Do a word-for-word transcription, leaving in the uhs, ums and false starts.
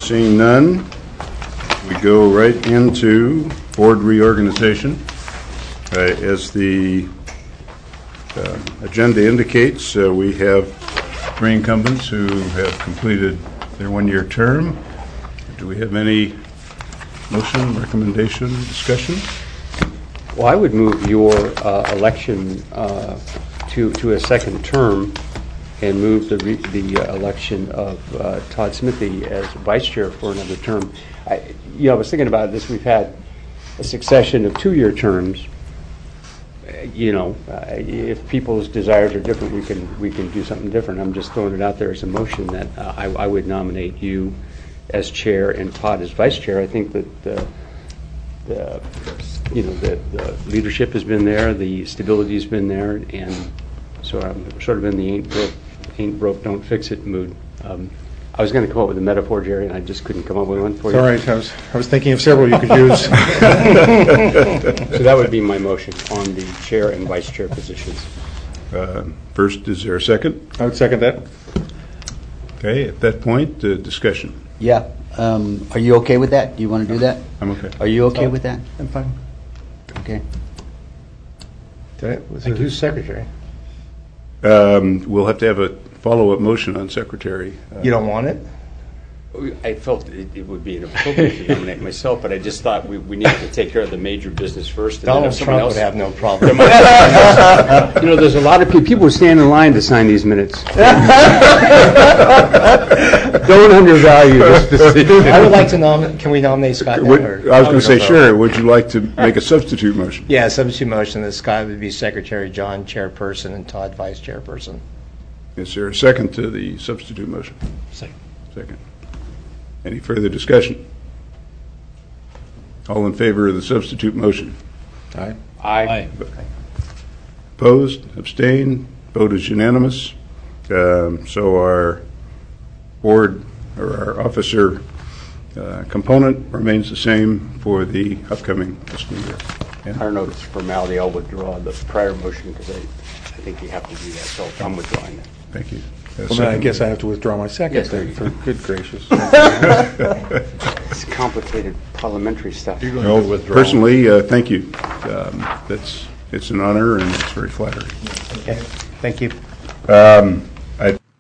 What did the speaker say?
Seeing none, we go right into board reorganization. Uh, as the uh, agenda indicates, uh, we have three incumbents who have completed their one-year term. Do we have any motion, recommendation, discussion? Well, I would move your uh, election uh, to to a second term, and move the re the uh, election of uh, Todd Smithy as vice chair for another term. I, you know, I was thinking about this. We've had a succession of two-year terms. Uh, you know, uh, if people's desires are different, we can we can do something different. I'm just throwing it out there as a motion that uh, I, I would nominate you as chair and Todd as vice chair. I think that the, the you know the, the leadership has been there, the stability has been there, and so I'm sort of in the ain't broke, ain't broke, don't fix it mood. Um, I was going to come up with a metaphor, Jerry, and I just couldn't come up with one for you. All right, I was I was thinking of several you could use. So that would be my motion on the chair and vice chair positions. Uh, first, is there a second? I would second that. Okay, at that point, uh, discussion. Yeah. Um, are you okay with that? Do you want to do that? I'm okay. Are you okay with that? I'm fine. Okay. Like who's secretary? Um, we'll have to have a follow-up motion on secretary. Uh, You don't want it? I felt it, it would be inappropriate to nominate myself, but I just thought we, we needed to take care of the major business first. And Donald then if someone Trump else, would have no problem. You know, there's a lot of people, people who stand in line to sign these minutes. Don't undervalue this decision. I would like to nominate, can we nominate Scott now? would- or- I was going to say, sure. Would you like to make a substitute motion? Yeah, substitute motion that Scott would be secretary, John chairperson, and Todd vice chairperson. Is there a second to the substitute motion? Second. Second. Any further discussion? All in favor of the substitute motion? Aye. Aye. Opposed? Abstained? Vote is unanimous. Um, so our board or our officer uh, component remains the same for the upcoming fiscal year. I don't know if it's a formality. I'll withdraw the prior motion because I, I think you have to do that, so I'm withdrawing it. Thank you. Uh, Well, then I second. guess I have to withdraw my second Yes, then. sir. For good gracious. It's complicated parliamentary stuff. Well, personally, uh, thank you. Um, that's it's an honor and it's very flattering. Okay, thank you. Um,